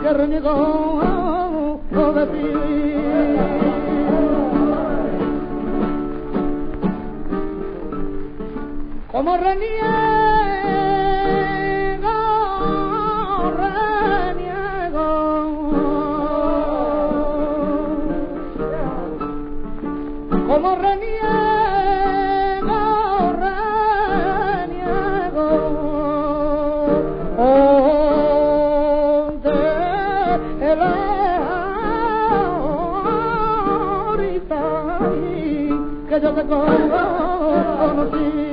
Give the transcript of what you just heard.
que renegó de ti. Como reniego, como reniego de la ahorita que yo te conocí.